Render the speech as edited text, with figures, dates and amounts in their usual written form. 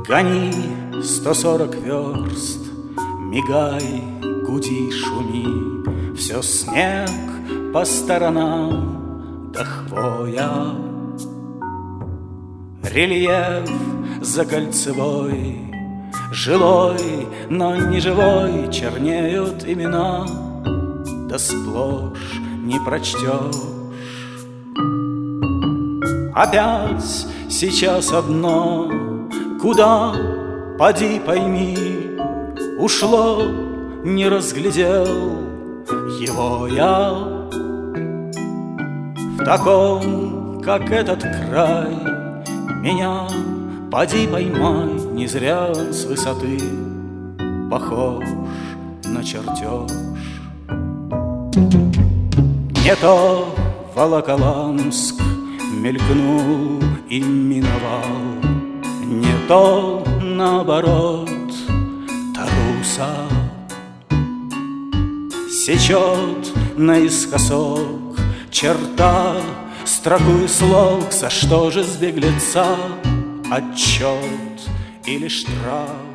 Гони 140 верст, мигай, гуди, шуми, все снег по сторонам да хвоя. Рельеф за кольцевой, жилой, но не живой, чернеют имена, да сплошь не прочтешь. Опять сейчас одно, куда, поди пойми, ушло, не разглядел его я. В таком, как этот край, меня поди поймай, не зря он с высоты похож на чертеж. Не то Волоколамск мелькнул и миновал, не то, наоборот, Таруса сечет наискосок черта, строку и слог, за что же с беглеца отчет или штраф?